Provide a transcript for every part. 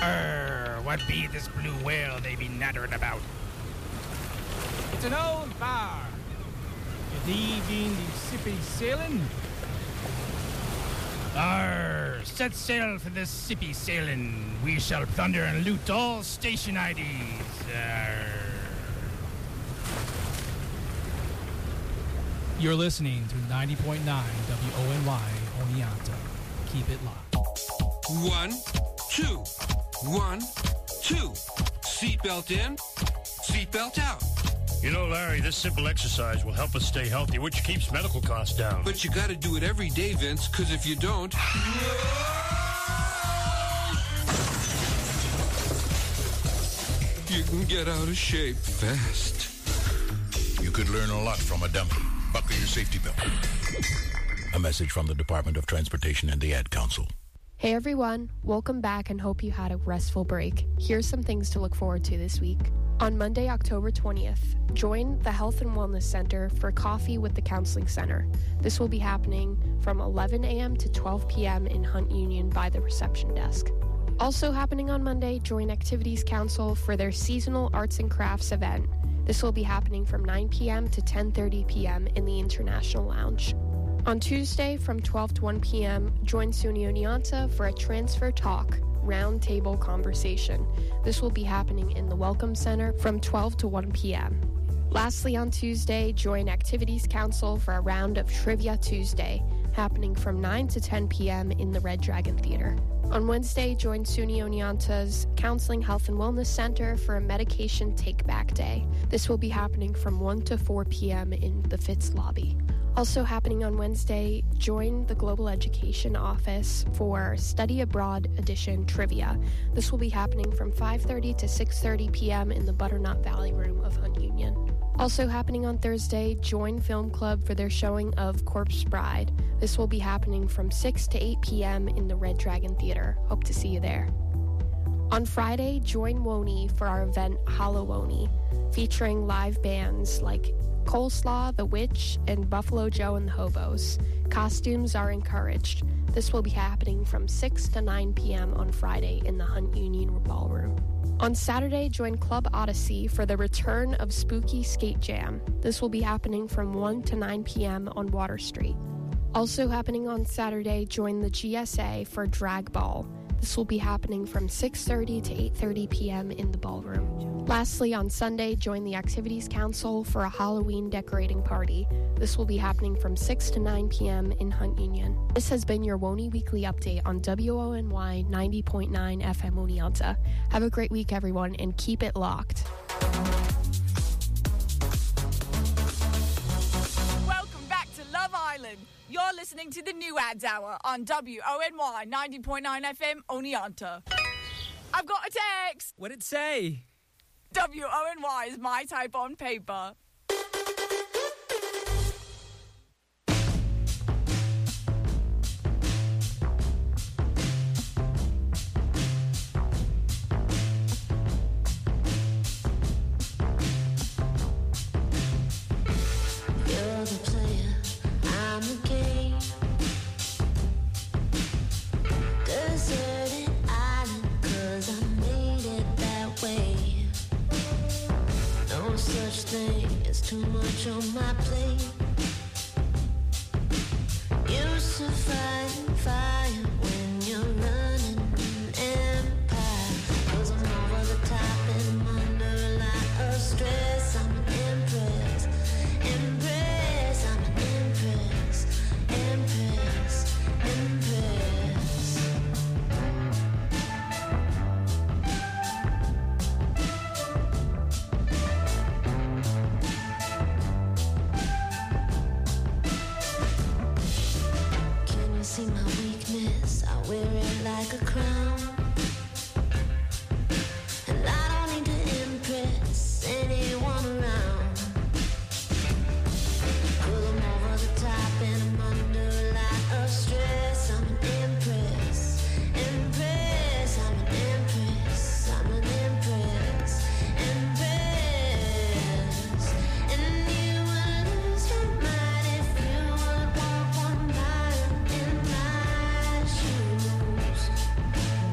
What be this blue whale they be nattering about? It's an old bar. You leaving the sippy sailing? Set sail for this sippy sailing. We shall plunder and loot all station IDs. You're listening to 90.9 WONY Oneonta. Keep it locked. 1, 2. 1, 2. Seatbelt in, seatbelt out. You know, Larry, this simple exercise will help us stay healthy, which keeps medical costs down. But you gotta do it every day, Vince, because if you don't... you can get out of shape fast. You could learn a lot from a dummy. Buckle your safety belt. A message from the Department of Transportation and the Ad Council. Hey everyone, welcome back and hope you had a restful break. Here's some things to look forward to this week. On Monday, October 20th, join the Health and Wellness Center for Coffee with the Counseling Center. This will be happening from 11 a.m. to 12 p.m. in Hunt Union by the reception desk. Also happening on Monday, join Activities Council for their seasonal arts and crafts event. This will be happening from 9 p.m. to 10:30 p.m. in the International Lounge. On Tuesday from 12 to 1 p.m., join SUNY Oneonta for a Transfer Talk roundtable conversation. This will be happening in the Welcome Center from 12 to 1 p.m. Lastly, on Tuesday, join Activities Council for a round of Trivia Tuesday, happening from 9 to 10 p.m. in the Red Dragon Theater. On Wednesday, join SUNY Oneonta's Counseling Health and Wellness Center for a Medication Take-Back Day. This will be happening from 1 to 4 p.m. in the Fitz lobby. Also happening on Wednesday, join the Global Education Office for Study Abroad Edition Trivia. This will be happening from 5:30 to 6:30 p.m. in the Butternut Valley Room of Hunt Union. Also happening on Thursday, join Film Club for their showing of Corpse Bride. This will be happening from 6 to 8 p.m. in the Red Dragon Theater. Hope to see you there. On Friday, join Woney for our event Hallowoni, featuring live bands like Coleslaw, The Witch, and Buffalo Joe and the Hobos. Costumes are encouraged. This will be happening from 6 to 9 p.m. on Friday in the Hunt Union Ballroom. On Saturday, join Club Odyssey for the return of Spooky Skate Jam. This will be happening from 1 to 9 p.m. on Water Street. Also happening on Saturday, join the GSA for Drag Ball. This will be happening from 6:30 to 8:30 p.m. in the ballroom. Lastly, on Sunday, join the Activities Council for a Halloween decorating party. This will be happening from 6 to 9 p.m. in Hunt Union. This has been your Woney Weekly Update on WONY 90.9 FM Oneonta. Have a great week, everyone, and keep it locked. Welcome back to Love Island. You're listening to the New Ads Hour on WONY 90.9 FM Oneonta. I've got a text. What'd it say? WONY is my type on paper. You're the player, I'm the game. Deserted island, 'cause I made it that way. No such thing as too much on my plate. Used to fight fire when you're running an empire. 'Cause I'm over the top and I'm under a lot of stress. I'm an empress, empress. I'm an empress, empress, empress. Can you see my weakness? I wear it like a crown. And I don't need to impress anyone around. 'Cause I'm over the top and I'm under a lot of stress. I'm an empress, empress. I'm an empress, I'm an empress, empress. And you would lose your mind if you would walk one mile in my shoes.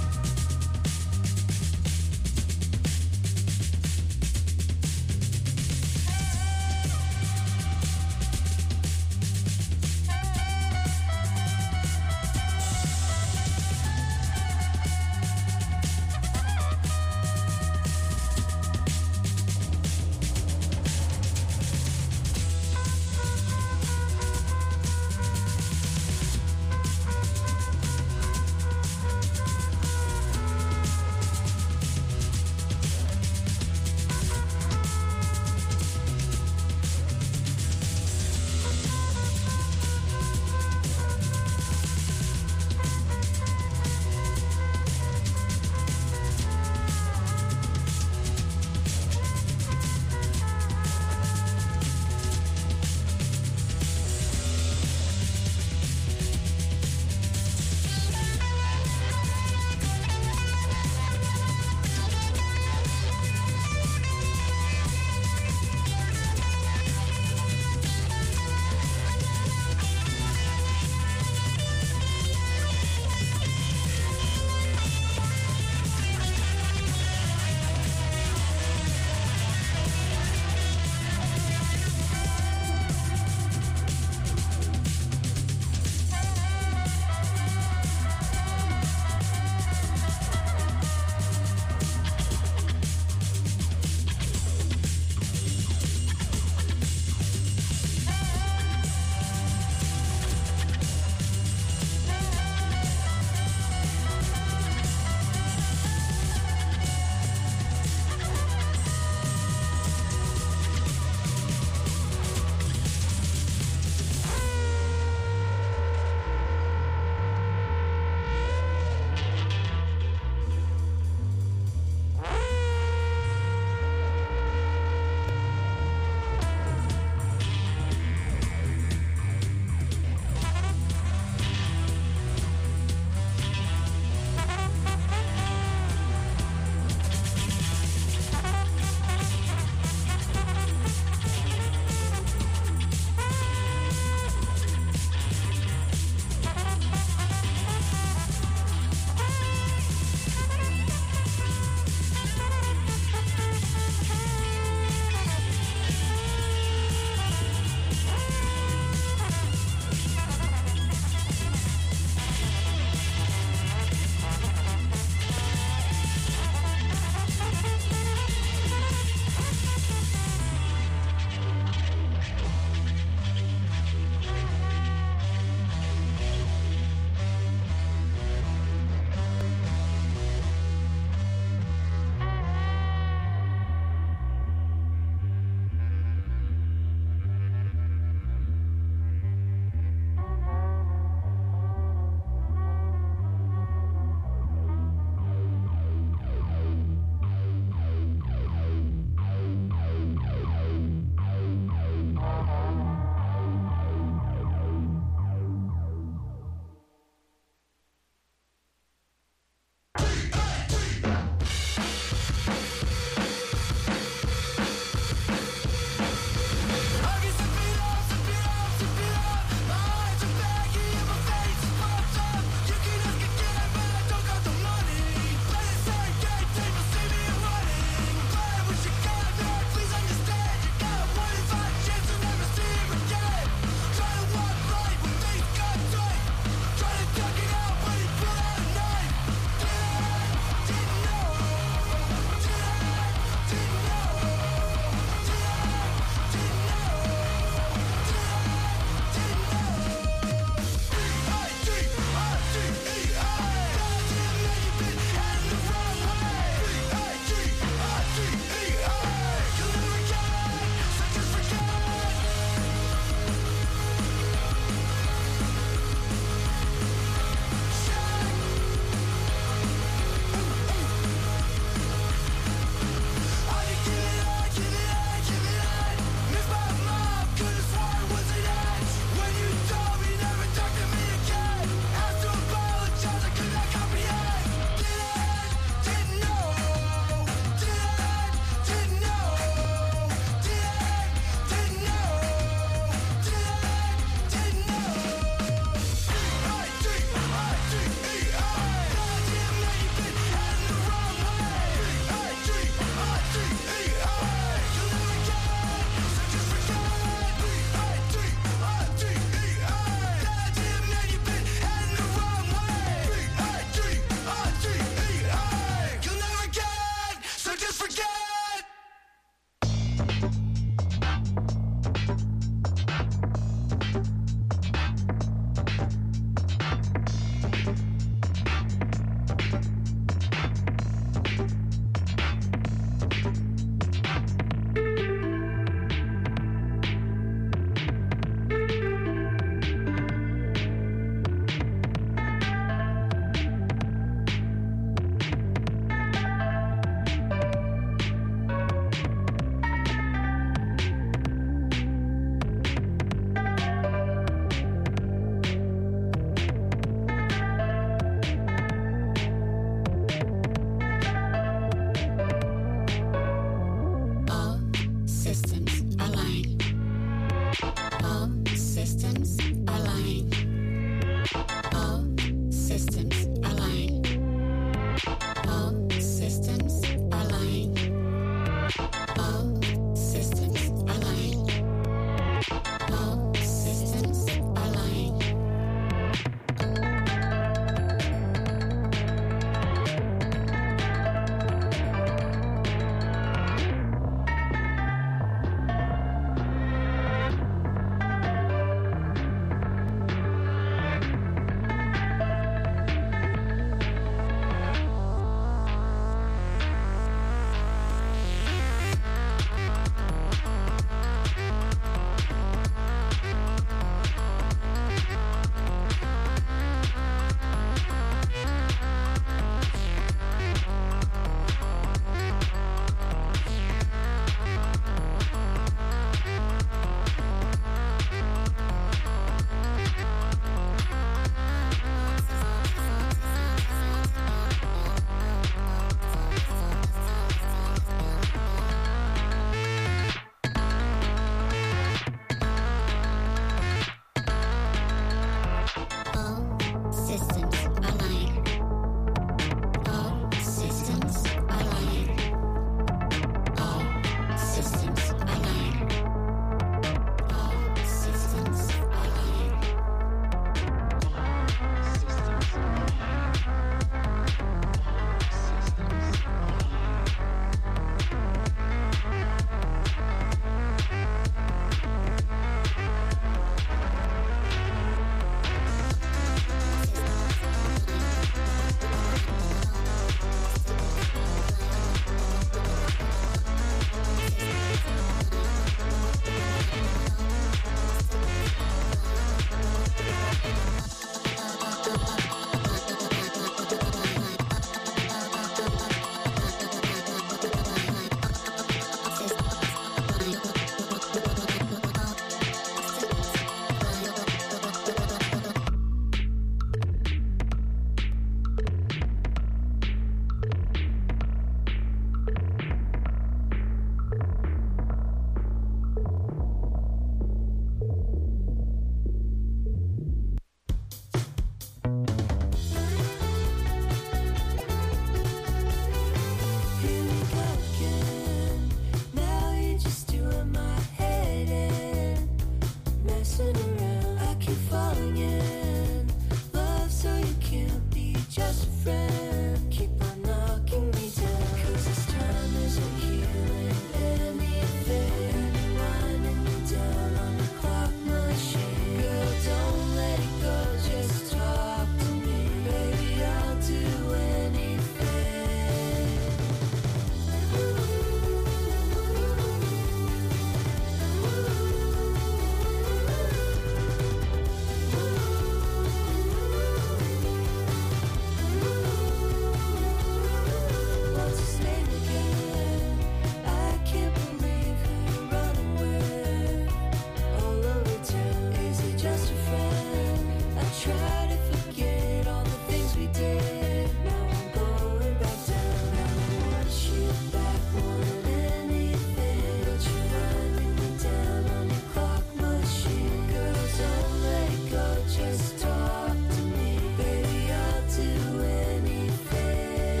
Just talk to me, baby, I'll do anything.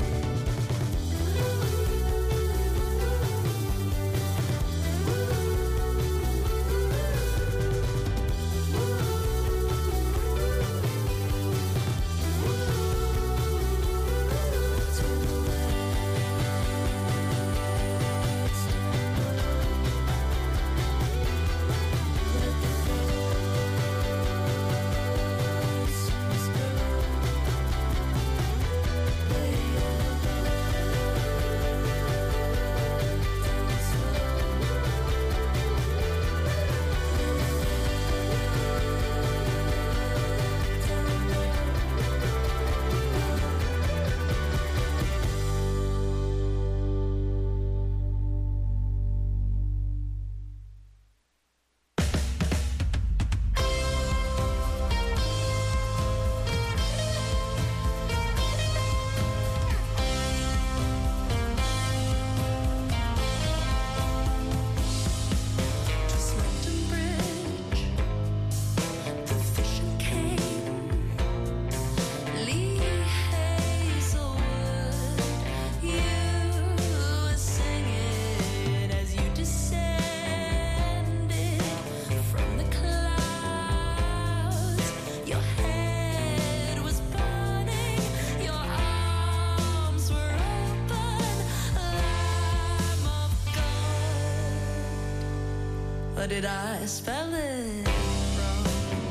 Just London Bridge, the fishing cane, Lee Hazelwood. You were singing as you descended from the clouds. Your head was burning, your arms were open, Lamb of God. Or did I spell it wrong?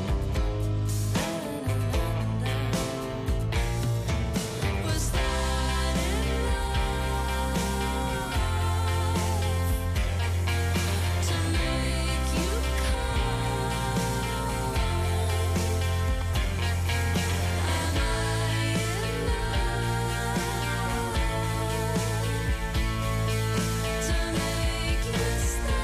Was that enough to make you come? Am I enough to make you stay?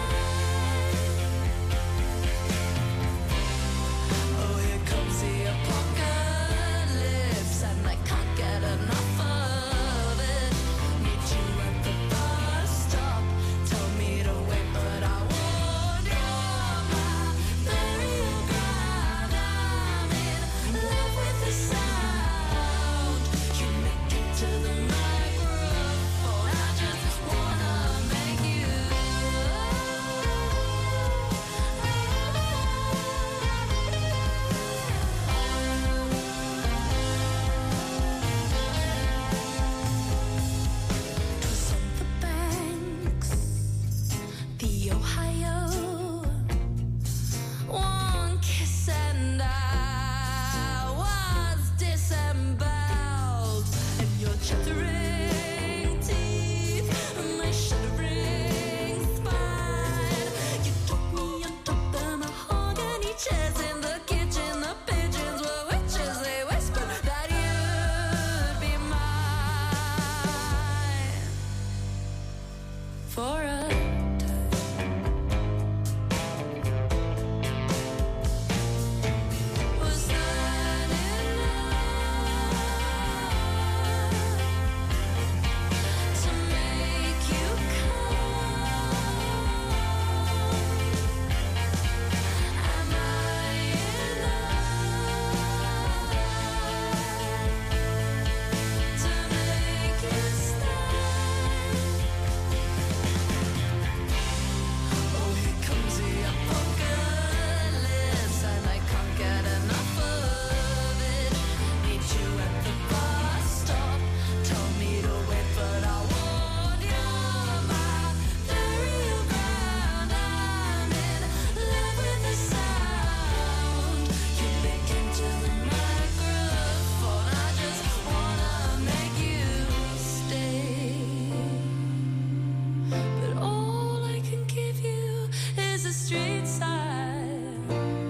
Oh, here comes the apocalypse, and I can't get enough of it. Meet you at the bus stop, tell me to wait, but I won't. You're my burial ground. I'm in love with the sound. You make it to the microphone. I just wanna make you. Twas on the banks, the Ohio. One kiss and I was disemboweled, and your chattering teeth, my shuddering spine. You took me on top the mahogany chairs in the kitchen. The pigeons were witches. They whispered that you'd be mine for a time. Was that enough to make you come? Am I enough to make you stay? Oh, here comes the apocalypse, and I can't get enough of it. Meet you at the bus stop, tell me to wait, but I won't. You're my burial ground. I'm in love with the sound. You make into the microphone. I just wanna make you stay. But all I can give you is a street sign.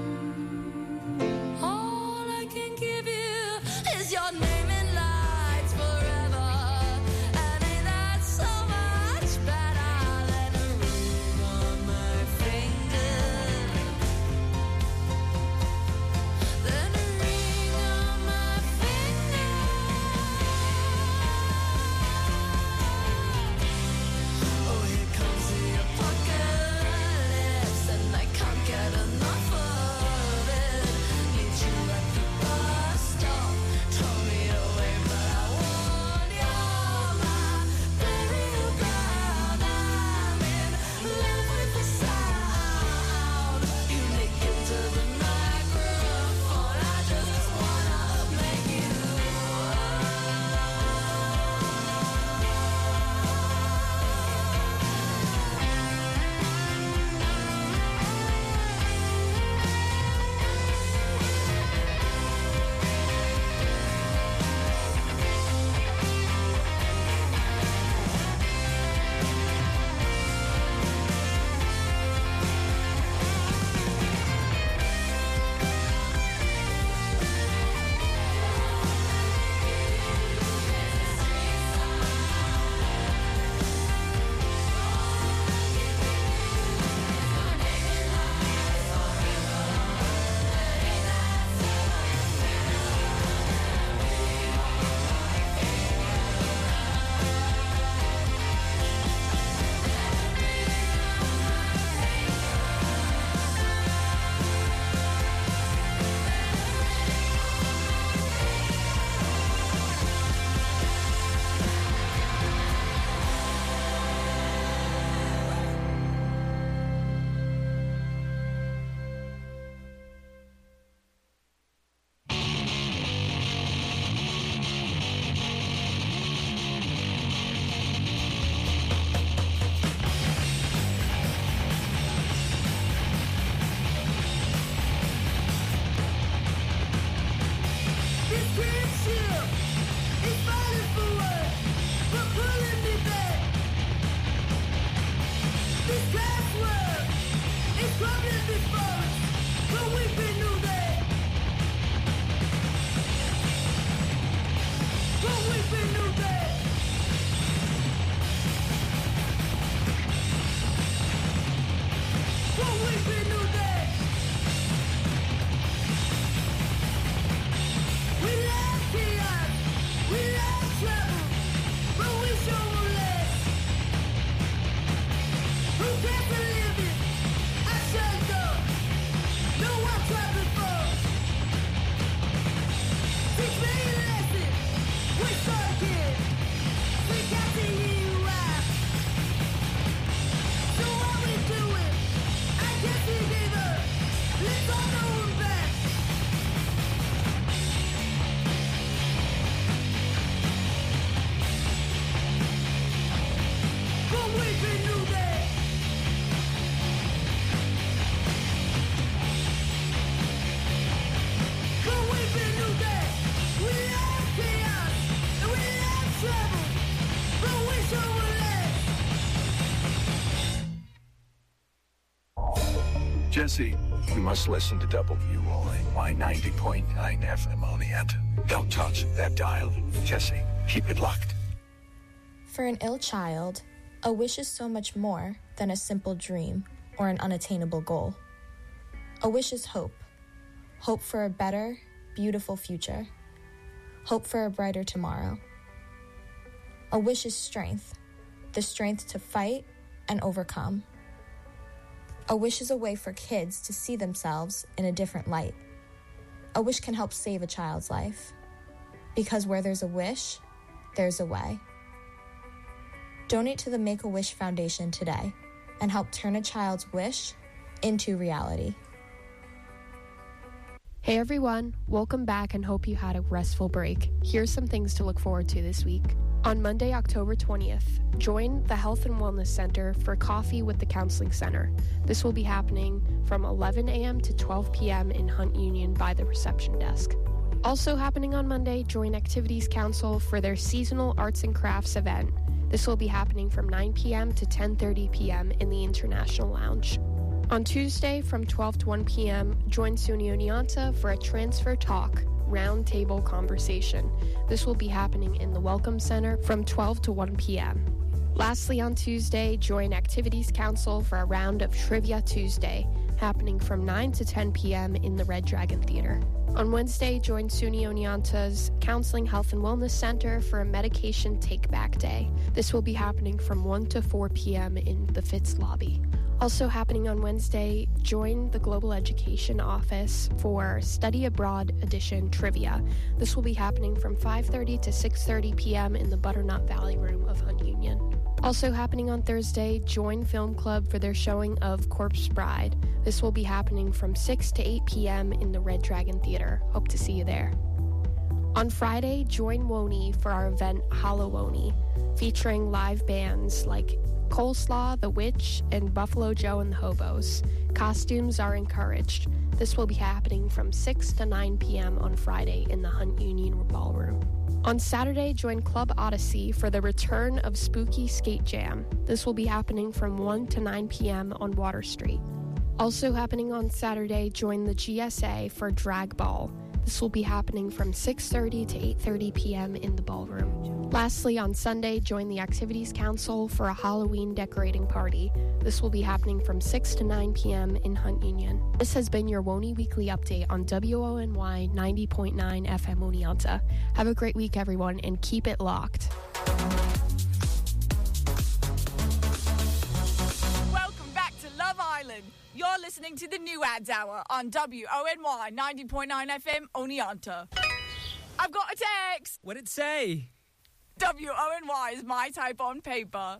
All I can give you is your name in lights forever. And ain't that so much better than a ring on my finger? Than a ring on my finger. Oh, here comes the apocalypse, and I can't get enough of it. Meet you Jesse, you must listen to WONY 90.9 FM Oneonta. Don't touch that dial. Jesse, keep it locked. For an ill child, a wish is so much more than a simple dream or an unattainable goal. A wish is hope. Hope for a better, beautiful future. Hope for a brighter tomorrow. A wish is strength, the strength to fight and overcome. A wish is a way for kids to see themselves in a different light. A wish can help save a child's life. Because where there's a wish, there's a way. Donate to the Make-A-Wish Foundation today and help turn a child's wish into reality. Hey everyone, welcome back and hope you had a restful break. Here's some things to look forward to this week. On Monday, October 20th, join the Health and Wellness Center for Coffee with the Counseling Center. This will be happening from 11 a.m. to 12 p.m. in Hunt Union by the reception desk. Also happening on Monday, join Activities Council for their seasonal arts and crafts event. This will be happening from 9 p.m. to 10:30 p.m. in the International Lounge. On Tuesday, from 12 to 1 p.m., join SUNY Oneonta for a Transfer Talk roundtable conversation. This will be happening in the Welcome Center from 12 to 1 p.m. Lastly, on Tuesday, join Activities Council for a round of Trivia Tuesday, happening from 9 to 10 p.m. in the Red Dragon Theater. On Wednesday, join SUNY Oneonta's Counseling Health and Wellness Center for a Medication Take-Back Day. This will be happening from 1 to 4 p.m. in the Fitz lobby. Also happening on Wednesday, join the Global Education Office for Study Abroad Edition Trivia. This will be happening from 5:30 to 6:30 p.m. in the Butternut Valley Room of Hunt Union. Also happening on Thursday, join Film Club for their showing of Corpse Bride. This will be happening from 6 to 8 p.m. in the Red Dragon Theater. Hope to see you there. On Friday, join WONY for our event Hallowony, featuring live bands like Coleslaw, The Witch, and Buffalo Joe and the Hobos. Costumes are encouraged. This will be happening from 6 to 9 p.m. on Friday in the Hunt Union Ballroom. On Saturday, join Club Odyssey for the return of Spooky Skate Jam. This will be happening from 1 to 9 p.m. on Water Street. Also happening on Saturday, join the GSA for Drag Ball. This will be happening from 6:30 to 8:30 p.m. in the ballroom. Lastly, on Sunday, join the Activities Council for a Halloween decorating party. This will be happening from 6 to 9 p.m. in Hunt Union. This has been your WONY Weekly Update on WONY 90.9 FM Oneonta. Have a great week, everyone, and keep it locked. Welcome back to Love Island. You're listening to the New Ads Hour on WONY 90.9 FM Oneonta. I've got a text. What'd it say? WONY is my type on paper.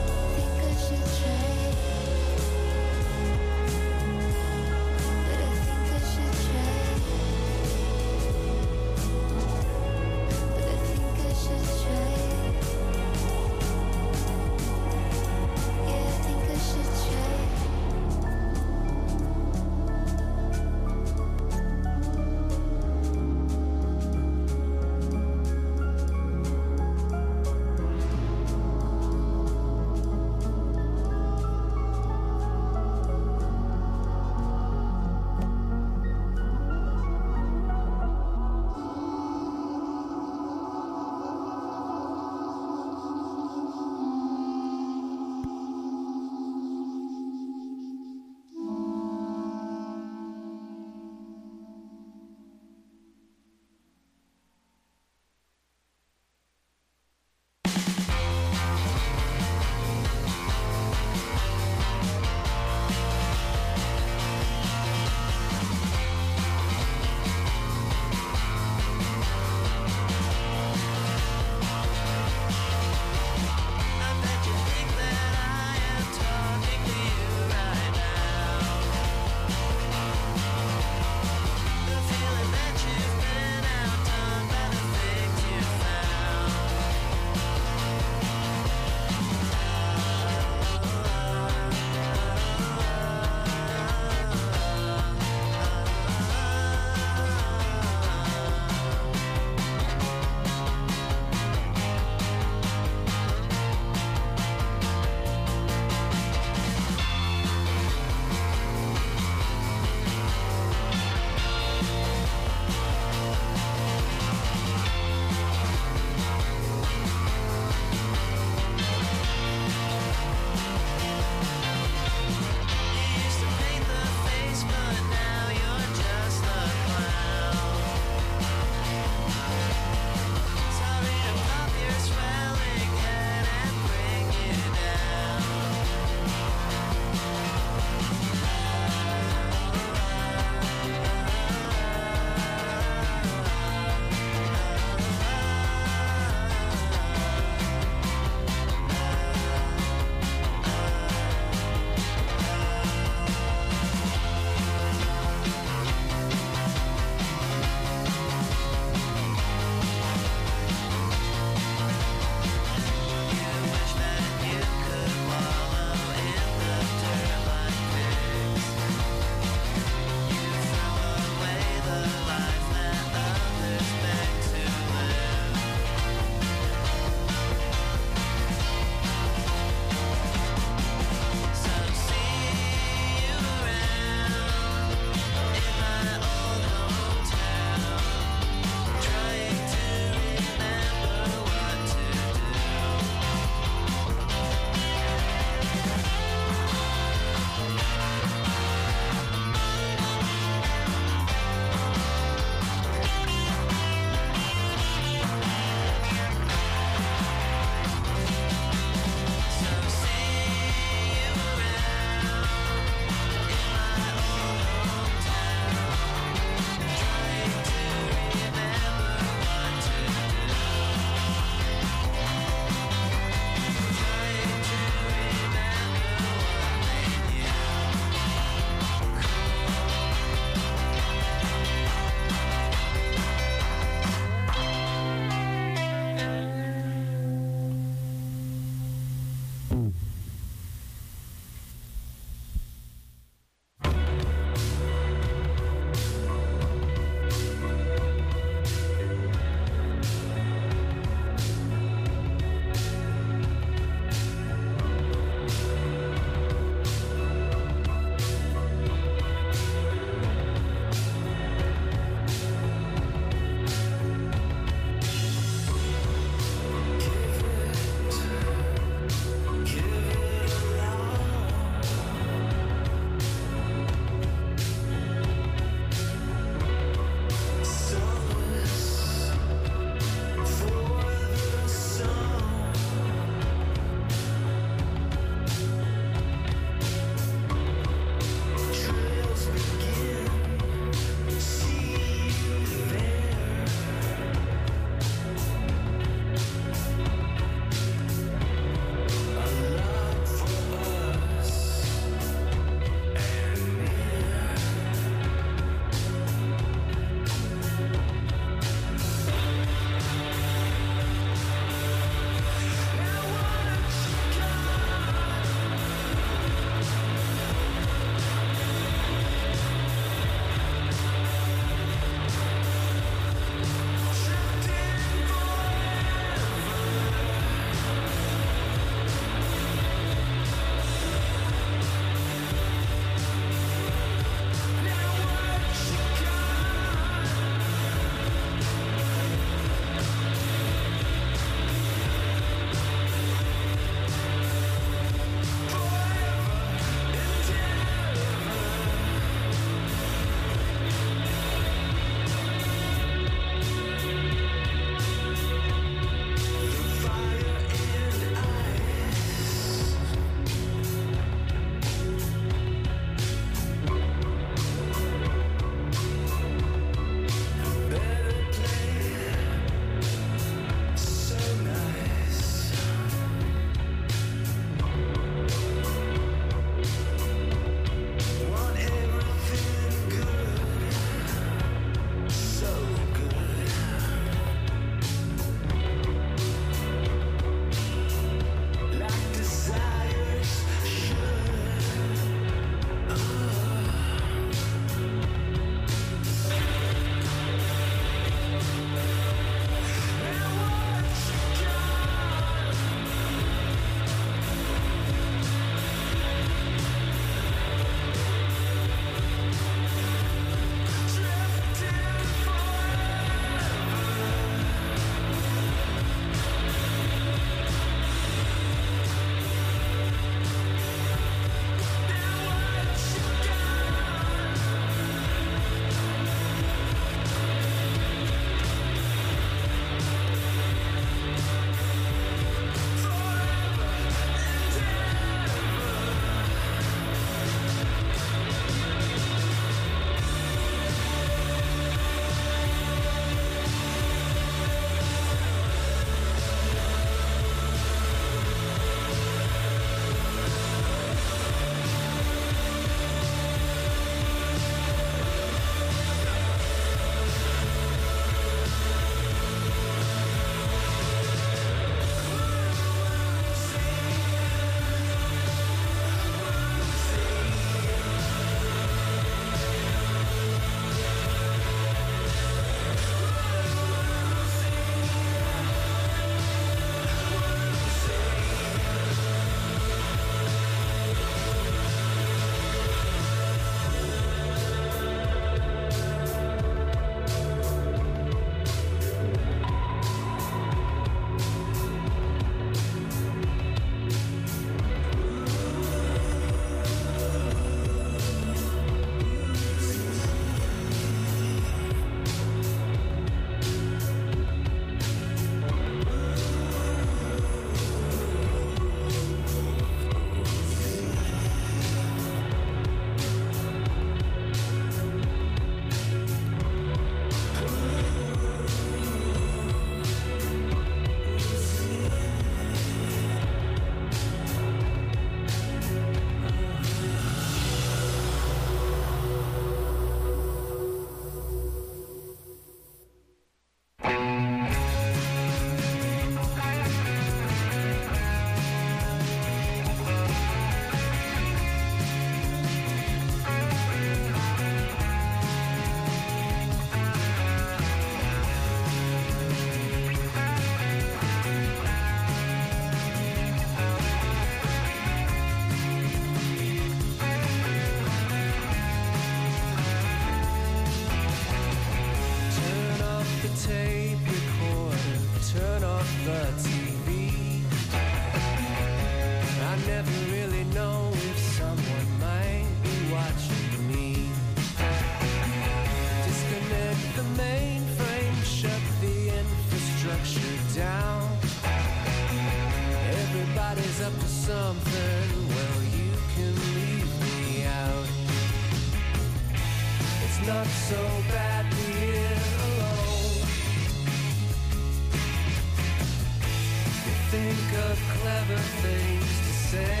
clever things to say.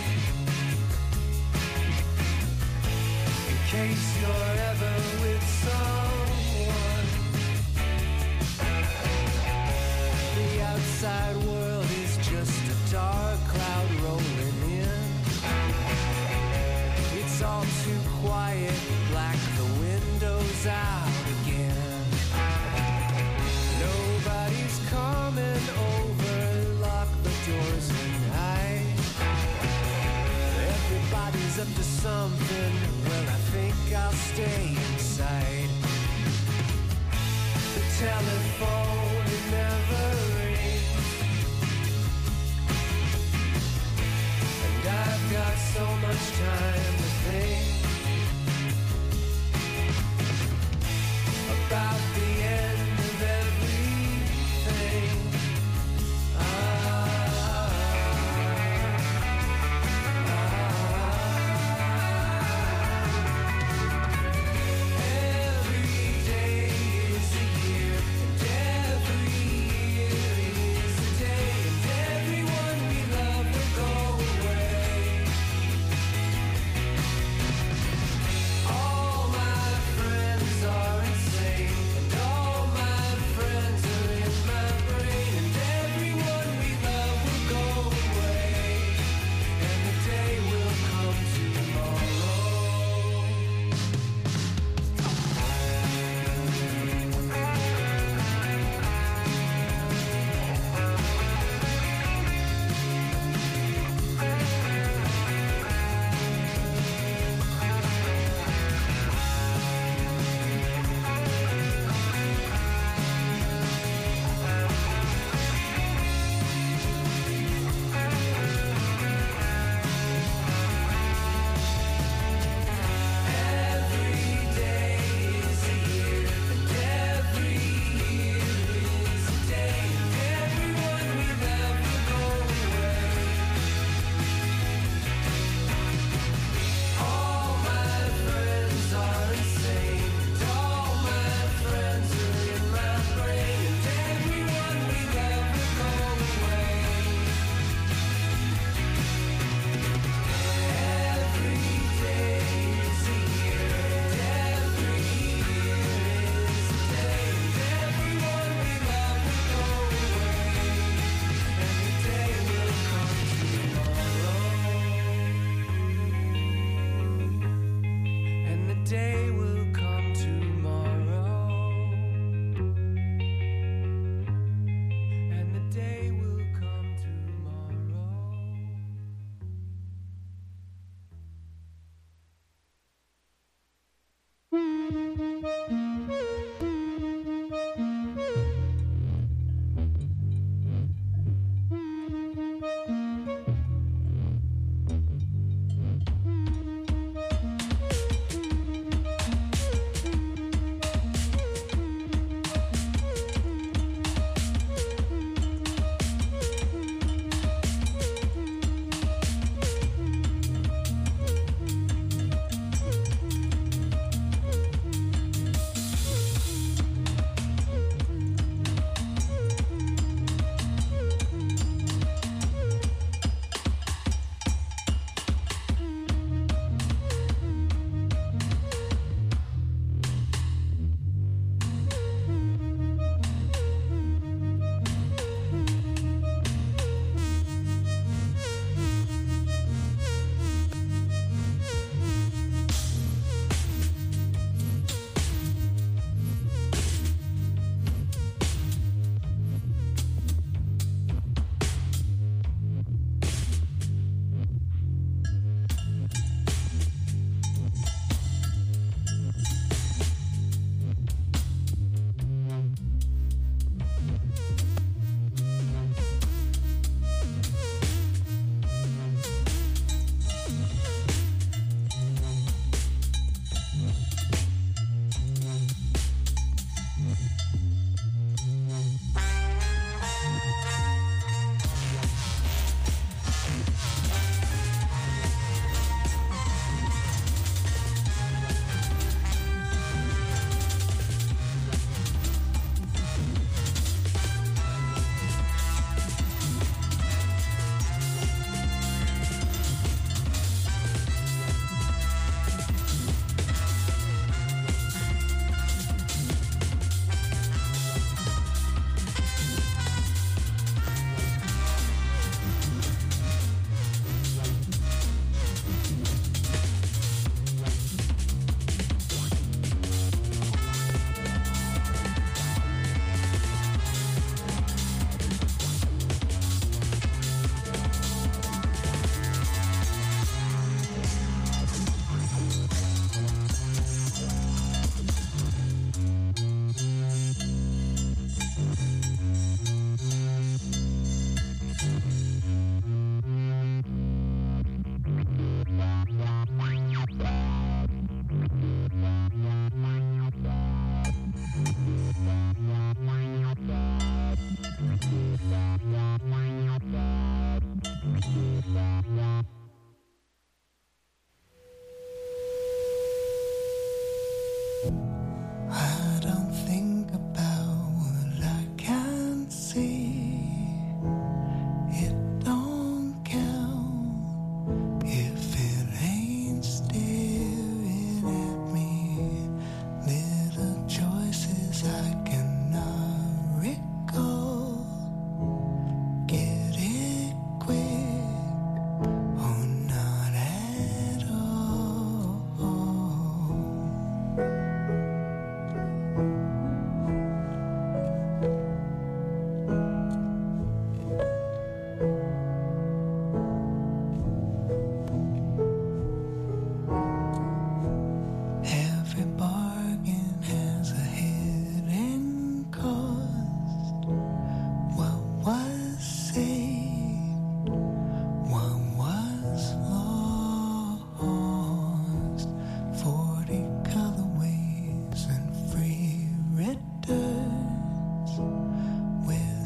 In case you're ever with someone, the outside world is just a dark cloud rolling in. It's all too quiet, black the windows out again. Nobody's coming over, lock the doors and hide. Everybody's up to something, well I think I'll stay inside. The telephone, it never rings, and I've got so much time to think about the end of everything. Every day is a year, and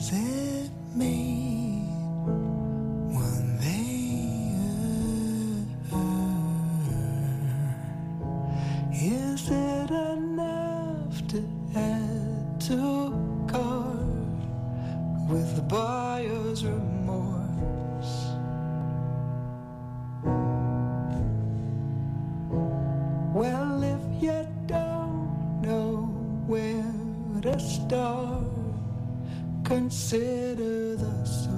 does it mean when they is it enough to add to cart with the buyer's remorse? Well, if you don't know where to start, consider the source.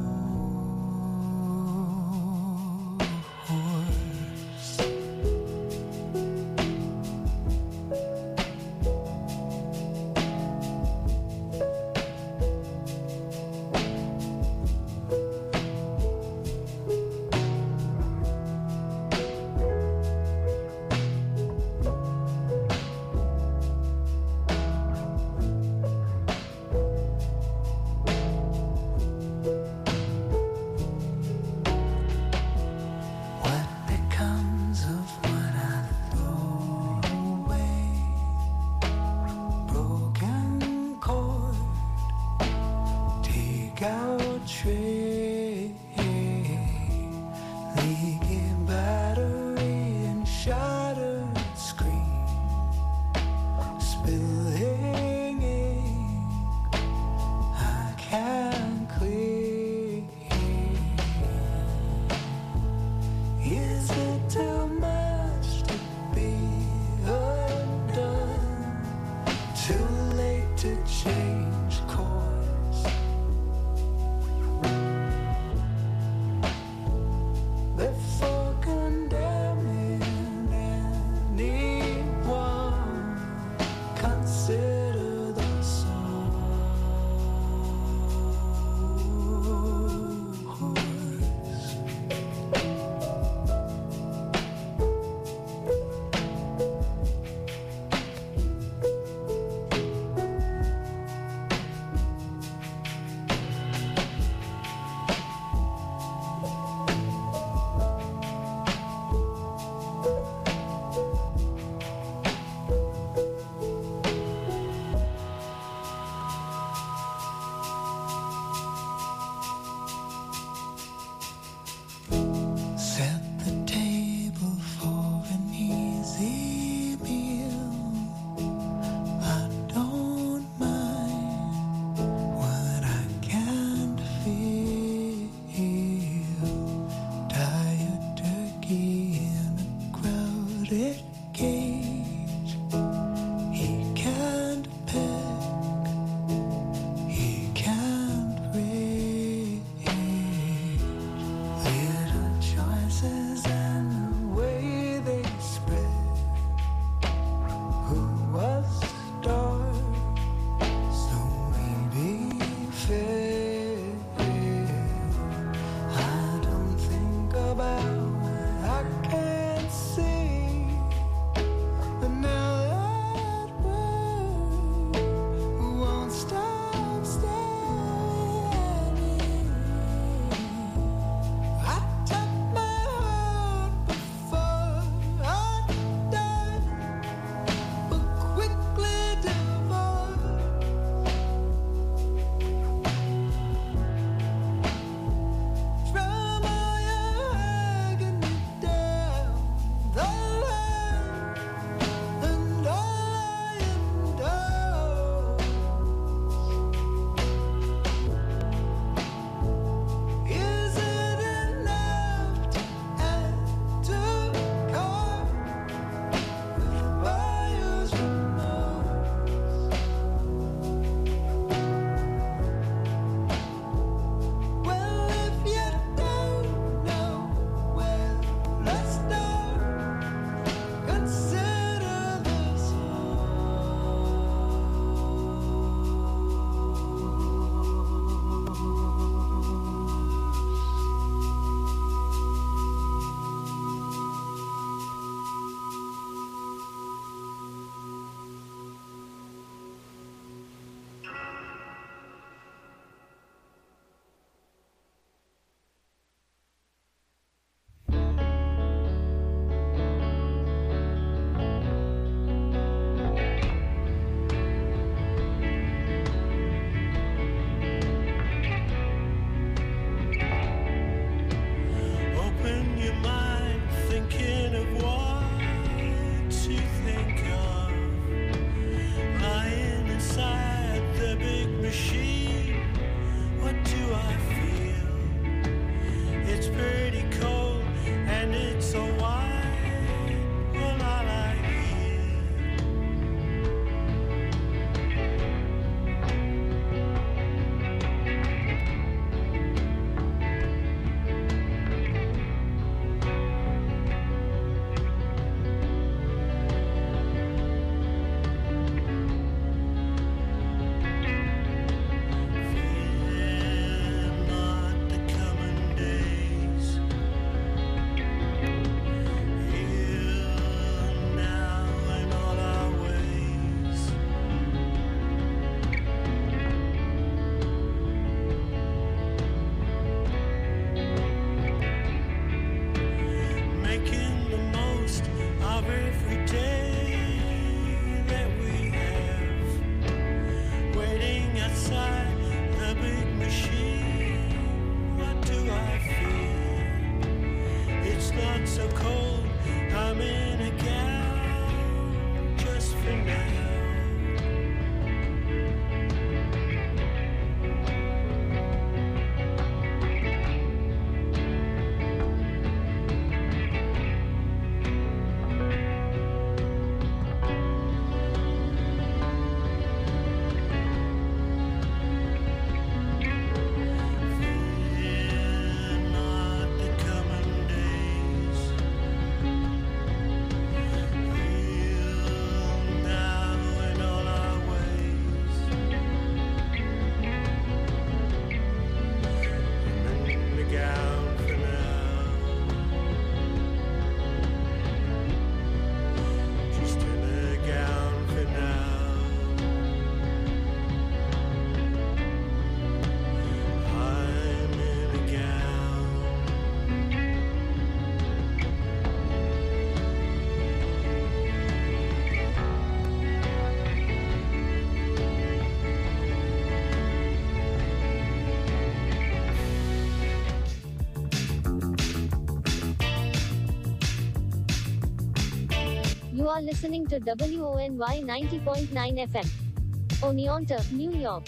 are listening to WONY 90.9 FM. Oneonta, New York.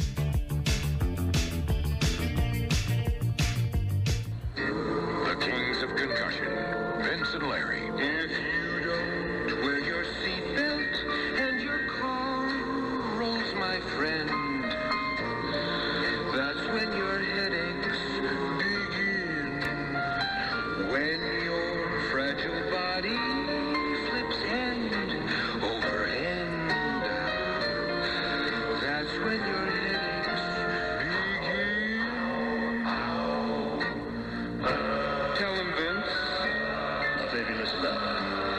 The Kings of Concussion, Vince and Larry. If you don't wear your seatbelt and your car rolls, my friend, that's when your headaches begin. When your fragile body flips hand over hand, that's when your headaches begin. Tell him, Vince. Now, baby, listen up.